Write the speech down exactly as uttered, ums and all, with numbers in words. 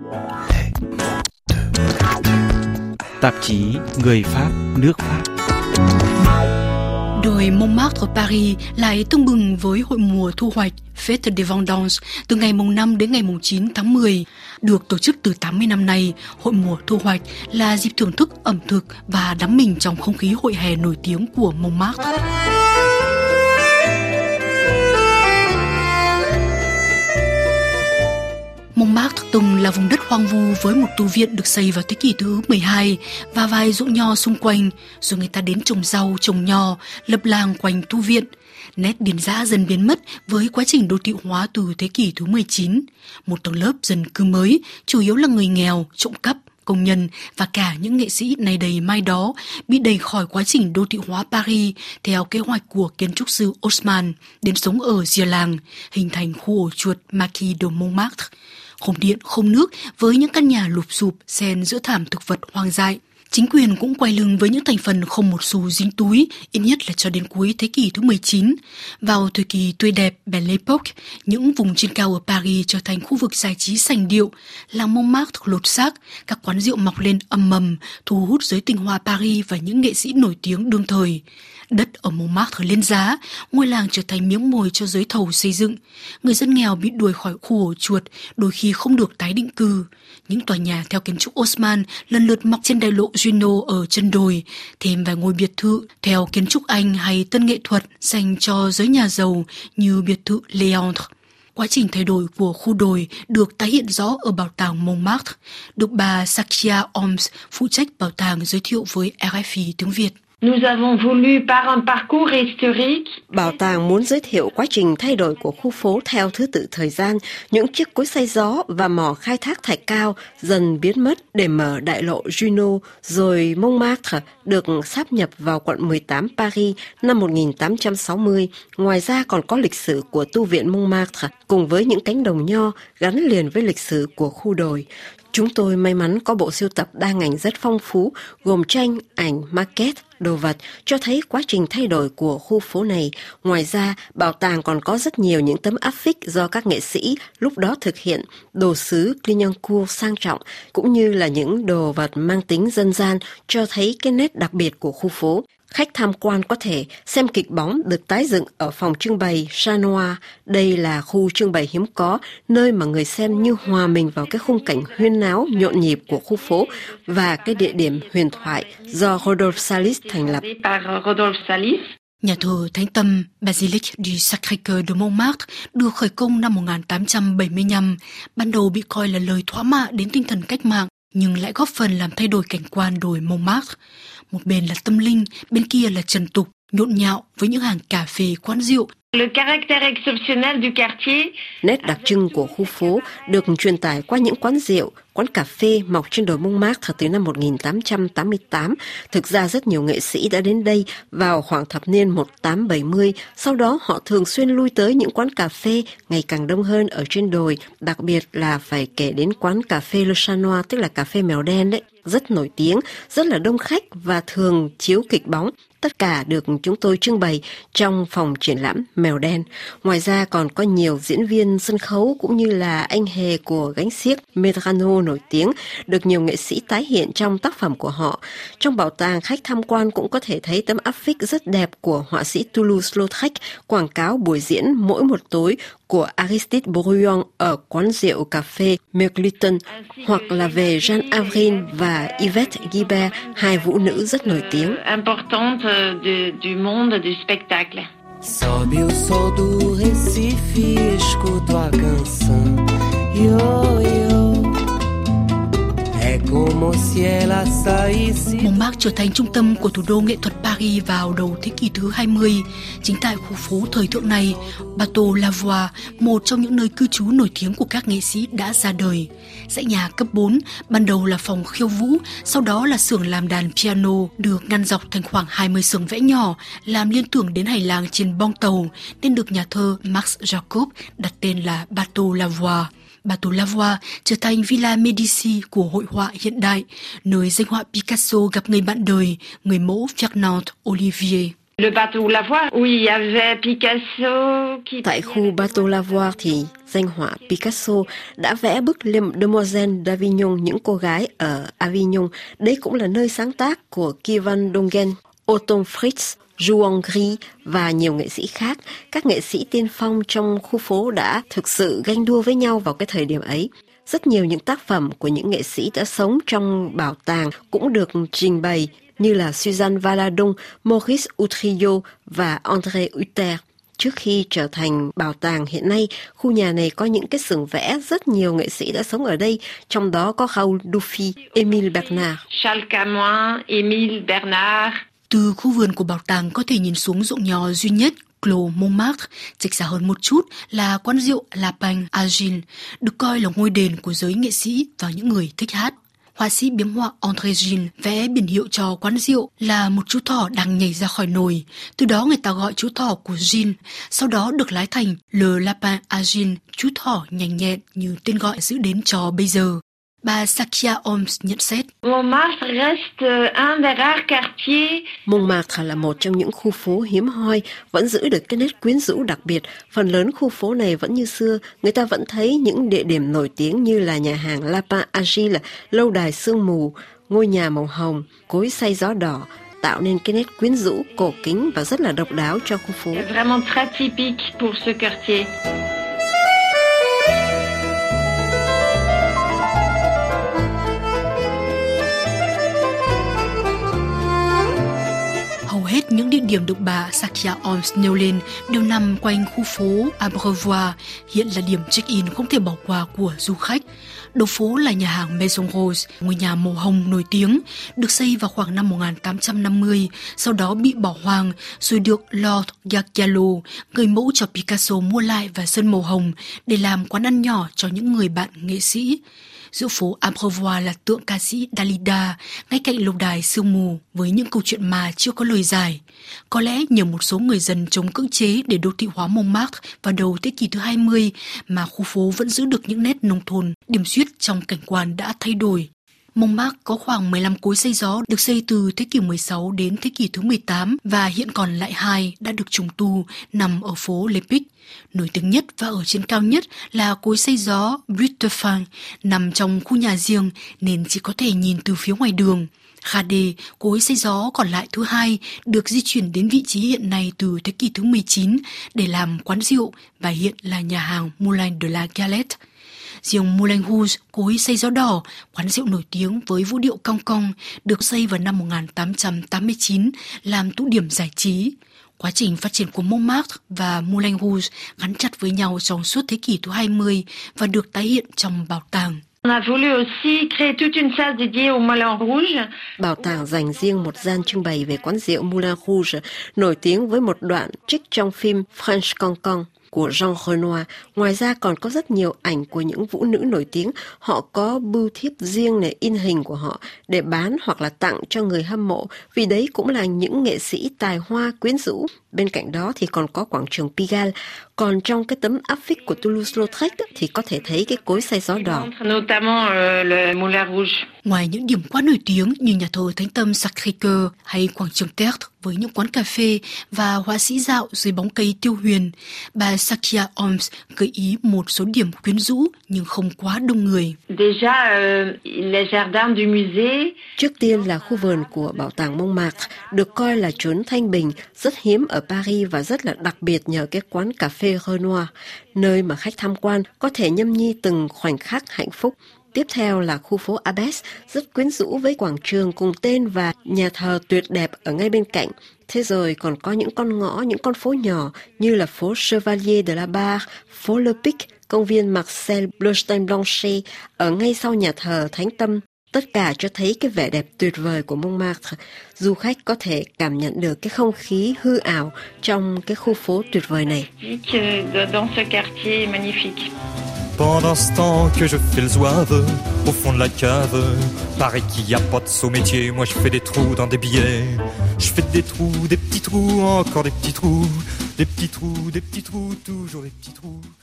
Tạp chí Người Pháp, nước Pháp. Đồi Montmartre Paris lại tưng bừng với hội mùa thu hoạch Fête des Vendanges từ ngày mùng năm đến ngày mùng chín tháng mười. Được tổ chức từ tám mươi năm nay, hội mùa thu hoạch là dịp thưởng thức ẩm thực và đắm mình trong không khí hội hè nổi tiếng của Montmartre. Montmartre từng là vùng đất hoang vu với một tu viện được xây vào thế kỷ thứ mười hai và vài ruộng nho xung quanh, rồi người ta đến trồng rau, trồng nho, lập làng quanh tu viện. Nét điền dã dần biến mất với quá trình đô thị hóa từ thế kỷ thứ mười chín. Một tầng lớp dân cư mới, chủ yếu là người nghèo, trộm cắp, công nhân và cả những nghệ sĩ này đầy mai đó bị đẩy khỏi quá trình đô thị hóa Paris theo kế hoạch của kiến trúc sư Haussmann đến sống ở rìa làng, hình thành khu ổ chuột Maquis de Montmartre. Không điện, không nước với những căn nhà lụp xụp xen giữa thảm thực vật hoang dại. Chính quyền cũng quay lưng với những thành phần không một xu dính túi, ít nhất là cho đến cuối thế kỷ thứ mười chín. Vào thời kỳ tươi đẹp Belle Époque, những vùng trên cao ở Paris trở thành khu vực giải trí sành điệu. Làng Montmartre lột xác, các quán rượu mọc lên ầm ầm, thu hút giới tinh hoa Paris và những nghệ sĩ nổi tiếng đương thời. Đất ở Montmartre lên giá, ngôi làng trở thành miếng mồi cho giới thầu xây dựng. Người dân nghèo bị đuổi khỏi khu ổ chuột, đôi khi không được tái định cư. Những tòa nhà theo kiến trúc Haussmann lần lượt mọc trên đại lộ Junot ở chân đồi, thêm vài ngôi biệt thự theo kiến trúc Anh hay tân nghệ thuật dành cho giới nhà giàu như biệt thự Léandre. Quá trình thay đổi của khu đồi được tái hiện rõ ở bảo tàng Montmartre, được bà Sakia Holmes, phụ trách bảo tàng, giới thiệu với rờ ép i tiếng Việt. Nous avons voulu par un parcours historique. Bảo tàng muốn giới thiệu quá trình thay đổi của khu phố theo thứ tự thời gian, những chiếc cối xay gió và mỏ khai thác thạch cao dần biến mất để mở đại lộ Junot, rồi Montmartre được sáp nhập vào quận mười tám Paris năm một nghìn tám trăm sáu mươi. Ngoài ra còn có lịch sử của tu viện Montmartre cùng với những cánh đồng nho gắn liền với lịch sử của khu đồi. Chúng tôi may mắn có bộ sưu tập đa ngành rất phong phú, gồm tranh, ảnh, maquette, đồ vật, cho thấy quá trình thay đổi của khu phố này. Ngoài ra, bảo tàng còn có rất nhiều những tấm áp phích do các nghệ sĩ lúc đó thực hiện, đồ sứ Clignancourt sang trọng, cũng như là những đồ vật mang tính dân gian, cho thấy cái nét đặc biệt của khu phố. Khách tham quan có thể xem kịch bóng được tái dựng ở phòng trưng bày Chat Noir. Đây là khu trưng bày hiếm có, nơi mà người xem như hòa mình vào cái khung cảnh huyên náo, nhộn nhịp của khu phố và cái địa điểm huyền thoại do Rodolphe Salis thành lập. Nhà thờ Thánh Tâm Basilique du Sacré-Cœur de Montmartre được khởi công năm một nghìn tám trăm bảy mươi lăm, ban đầu bị coi là lời thóa mạ đến tinh thần cách mạng, nhưng lại góp phần làm thay đổi cảnh quan đồi Montmartre. Một bên là tâm linh, bên kia là trần tục, nhộn nhạo với những hàng cà phê, quán rượu. Le caractère exceptionnel du quartier. Nét đặc trưng của khu phố được truyền tải qua những quán rượu, quán cà phê mọc trên đồi Montmartre từ năm một nghìn tám trăm tám mươi tám. Thực ra rất nhiều nghệ sĩ đã đến đây vào khoảng thập niên một nghìn tám trăm bảy mươi. Sau đó họ thường xuyên lui tới những quán cà phê ngày càng đông hơn ở trên đồi. Đặc biệt là phải kể đến quán cà phê Le Chat Noir, tức là cà phê mèo đen đấy. Rất nổi tiếng, rất là đông khách và thường chiếu kịch bóng. Tất cả được chúng tôi trưng bày trong phòng triển lãm Mèo Đen. Ngoài ra còn có nhiều diễn viên sân khấu cũng như là anh hề của gánh xiếc Medrano nổi tiếng, được nhiều nghệ sĩ tái hiện trong tác phẩm của họ. Trong bảo tàng, khách tham quan cũng có thể thấy tấm áp phích rất đẹp của họa sĩ Toulouse-Lautrec quảng cáo buổi diễn mỗi một tối của Aristide Bruant ở quán rượu cà phê Mercliton, hoặc là về Jeanne Avril và Yvette Guilbert, hai vũ nữ rất nổi tiếng. Du monde du spectacle. Sobe o sol do Recife, escuto a canção. Yo, yo. Montmartre trở thành trung tâm của thủ đô nghệ thuật Paris vào đầu thế kỷ thứ hai mươi. Chính tại khu phố thời thượng này, Bateau Lavoie, một trong những nơi cư trú nổi tiếng của các nghệ sĩ, đã ra đời. Dãy nhà cấp bốn, ban đầu là phòng khiêu vũ, sau đó là xưởng làm đàn piano, được ngăn dọc thành khoảng hai mươi xưởng vẽ nhỏ, làm liên tưởng đến hành lang trên bong tàu, nên được nhà thơ Max Jacob đặt tên là Bateau Lavoie. Bateau Lavoie trở thành Villa Medici của hội họa hiện đại, nơi danh họa Picasso gặp người bạn đời, người mẫu Fernand Olivier. Le Bateau Lavoir, où il y avait Picasso qui... Tại khu Bateau Lavoir thì danh họa Picasso đã vẽ bức Les Demoiselles d'Avignon, những cô gái ở Avignon. Đây cũng là nơi sáng tác của Kievan Dongen, Otto Fritz, Juan Gris và nhiều nghệ sĩ khác. Các nghệ sĩ tiên phong trong khu phố đã thực sự ganh đua với nhau vào cái thời điểm ấy. Rất nhiều những tác phẩm của những nghệ sĩ đã sống trong bảo tàng cũng được trình bày, như là Suzanne Valadon, Maurice Utrillo và André Uter. Trước khi trở thành bảo tàng hiện nay, khu nhà này có những cái xưởng vẽ, rất nhiều nghệ sĩ đã sống ở đây, trong đó có Raoul Dufy, Émile Bernard. Charles Camoin, Émile Bernard. Từ khu vườn của bảo tàng có thể nhìn xuống ruộng nho duy nhất Clos Montmartre, dịch ra hơn một chút là quán rượu La Pagne Agile, được coi là ngôi đền của giới nghệ sĩ và những người thích hát. Họa sĩ biếm họa André Gide vẽ biển hiệu cho quán rượu là một chú thỏ đang nhảy ra khỏi nồi. Từ đó người ta gọi chú thỏ của Gide, sau đó được lái thành Le Lapin Agile, chú thỏ nhanh nhẹn như tên gọi giữ đến cho bây giờ. Bà Sakia Holmes nhận xét. Montmartre reste un des rares quartiers. Montmartre là một trong những khu phố hiếm hoi, vẫn giữ được cái nét quyến rũ đặc biệt. Phần lớn khu phố này vẫn như xưa, người ta vẫn thấy những địa điểm nổi tiếng như là nhà hàng Lapin Agile, lâu đài sương mù, ngôi nhà màu hồng, cối xay gió đỏ, tạo nên cái nét quyến rũ, cổ kính và rất là độc đáo cho khu phố. C'est vraiment très typique pour ce quartier. Hết những địa điểm được bà Sakia Holmes nêu lên đều nằm quanh khu phố Abreuvoir, hiện là điểm check-in không thể bỏ qua của du khách. Đầu phố là nhà hàng Maison Rose, ngôi nhà màu hồng nổi tiếng, được xây vào khoảng năm một nghìn tám trăm năm mươi, sau đó bị bỏ hoang, rồi được Lord Giagialo, người mẫu cho Picasso mua lại và sơn màu hồng để làm quán ăn nhỏ cho những người bạn nghệ sĩ. Giữa phố Abreuvoir là tượng ca sĩ Dalida, ngay cạnh lâu đài sương mù với những câu chuyện mà chưa có lời giải. Có lẽ nhờ một số người dân chống cưỡng chế để đô thị hóa Montmartre vào đầu thế kỷ thứ hai mươi mà khu phố vẫn giữ được những nét nông thôn, điểm xuyết trong cảnh quan đã thay đổi. Montmartre có khoảng mười lăm cối xay gió được xây từ thế kỷ mười sáu đến thế kỷ thứ mười tám và hiện còn lại hai đã được trùng tu nằm ở phố Lepic. Nổi tiếng nhất và ở trên cao nhất là cối xay gió Brutefang nằm trong khu nhà riêng nên chỉ có thể nhìn từ phía ngoài đường. Gade, cối xay gió còn lại thứ hai, được di chuyển đến vị trí hiện nay từ thế kỷ thứ mười chín để làm quán rượu và hiện là nhà hàng Moulin de la Galette. Riêng Moulin Rouge, cối xay gió đỏ, quán rượu nổi tiếng với vũ điệu cong cong, được xây vào năm một nghìn tám trăm tám mươi chín làm tụ điểm giải trí. Quá trình phát triển của Montmartre và Moulin Rouge gắn chặt với nhau trong suốt thế kỷ thứ hai mươi và được tái hiện trong bảo tàng. On a voulu aussi créer toute une salle dédiée au Moulin Rouge. Bảo tàng dành riêng một gian trưng bày về quán rượu Moulin Rouge, nổi tiếng với một đoạn trích trong phim French Cancan của Jean Renoir. Ngoài ra còn có rất nhiều ảnh của những vũ nữ nổi tiếng. Họ có bưu thiếp riêng để in hình của họ để bán hoặc là tặng cho người hâm mộ, vì đấy cũng là những nghệ sĩ tài hoa quyến rũ. Bên cạnh đó thì còn có quảng trường Pigalle. Còn trong cái tấm áp phích của Toulouse-Lautrec thì có thể thấy cái cối xay gió đỏ. Ngoài những điểm quá nổi tiếng như nhà thờ Thánh Tâm Sacré-Cœur hay quảng trường Tertre với những quán cà phê và họa sĩ dạo dưới bóng cây tiêu huyền, bà Sakia Holmes gợi ý một số điểm quyến rũ nhưng không quá đông người. Trước tiên là khu vườn của bảo tàng Montmartre, được coi là chốn thanh bình, rất hiếm ở Paris và rất là đặc biệt nhờ cái quán cà phê Renoir, nơi mà khách tham quan có thể nhâm nhi từng khoảnh khắc hạnh phúc. Tiếp theo là khu phố Abbesse, rất quyến rũ với quảng trường cùng tên và nhà thờ tuyệt đẹp ở ngay bên cạnh. Thế rồi còn có những con ngõ, những con phố nhỏ như là phố Chevalier de la Barre, phố Le Pic, công viên Marcel Bleustein-Blanchet ở ngay sau nhà thờ Thánh Tâm. Tất cả cho thấy cái vẻ đẹp tuyệt vời của Montmartre. Du khách có thể cảm nhận được cái không khí hư ảo trong cái khu phố tuyệt vời này. Pendant ce temps que je fais le zouave au fond de la cave, paraît qu'il y a pas de saut métier. Moi je fais des trous dans des billets. Je fais des trous, des petits trous, encore des petits trous, des petits trous, des petits trous, toujours des petits trous.